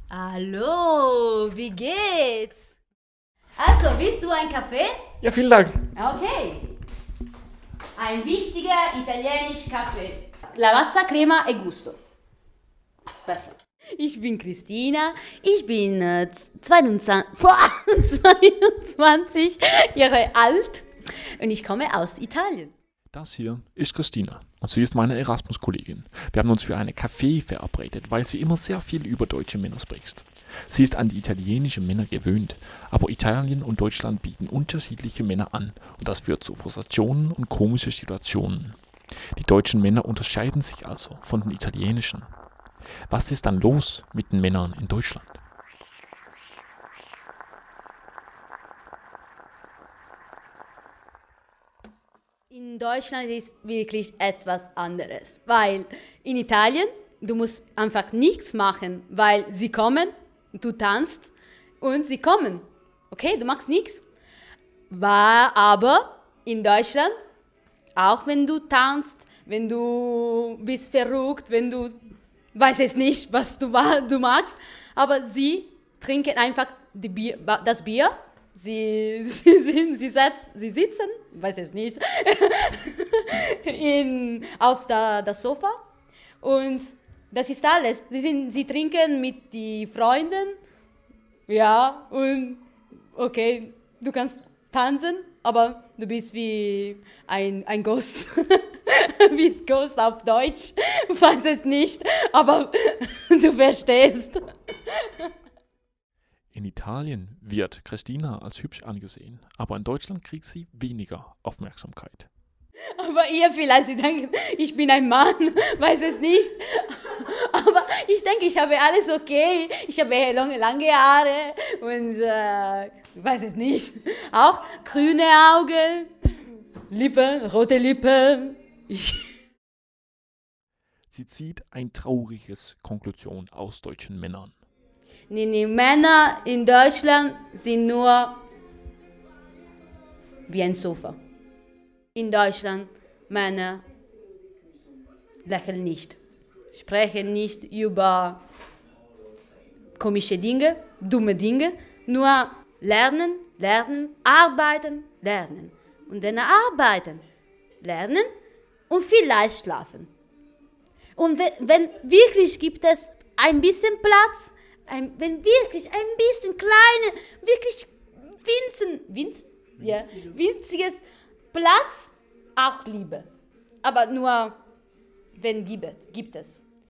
Hallo, wie geht's? Also, willst du einen Kaffee? Ja, vielen Dank. Okay. Ein wichtiger italienischer Kaffee. Lavazza, crema e gusto. Besser. Ich bin Christina, ich bin 22 Jahre alt und ich komme aus Italien. Das hier ist Christina und sie ist meine Erasmus-Kollegin. Wir haben uns für einen Kaffee verabredet, weil sie immer sehr viel über deutsche Männer spricht. Sie ist an die italienischen Männer gewöhnt, aber Italien und Deutschland bieten unterschiedliche Männer an und das führt zu Frustrationen und komischen Situationen. Die deutschen Männer unterscheiden sich also von den italienischen. Was ist dann los mit den Männern in Deutschland? In Deutschland ist wirklich etwas anderes, weil in Italien, du musst einfach nichts machen, weil sie kommen, du tanzt und sie kommen. Okay, du machst nichts. Aber in Deutschland, auch wenn du tanzt, wenn du bist verrückt, wenn du weißt es nicht, was du magst, aber sie trinken einfach das Bier. Sie sitzen, weiß es nicht, auf das Sofa und das ist alles. Sie trinken mit den Freunden, ja, und okay, du kannst tanzen, aber du bist wie ein Ghost. Wie ist Ghost auf Deutsch? Weiß es nicht, aber du verstehst. In Italien wird Christina als hübsch angesehen, aber in Deutschland kriegt sie weniger Aufmerksamkeit. Aber ihr vielleicht, sie denken, ich bin ein Mann, weiß es nicht. Aber ich denke, ich habe alles okay. Ich habe lange Haare und weiß es nicht. Auch grüne Augen, Lippen, rote Lippen. Sie zieht ein trauriges Konklusion aus deutschen Männern. Nee, Männer in Deutschland sind nur wie ein Sofa. In Deutschland, Männer lächeln nicht, sprechen nicht über komische Dinge, dumme Dinge, nur lernen, arbeiten, lernen. Und dann arbeiten, lernen und vielleicht schlafen. Und wenn wirklich gibt es ein bisschen Platz, wenn wirklich ein bisschen kleine, wirklich winziges Platz, auch Liebe. Aber nur, wenn gibt es.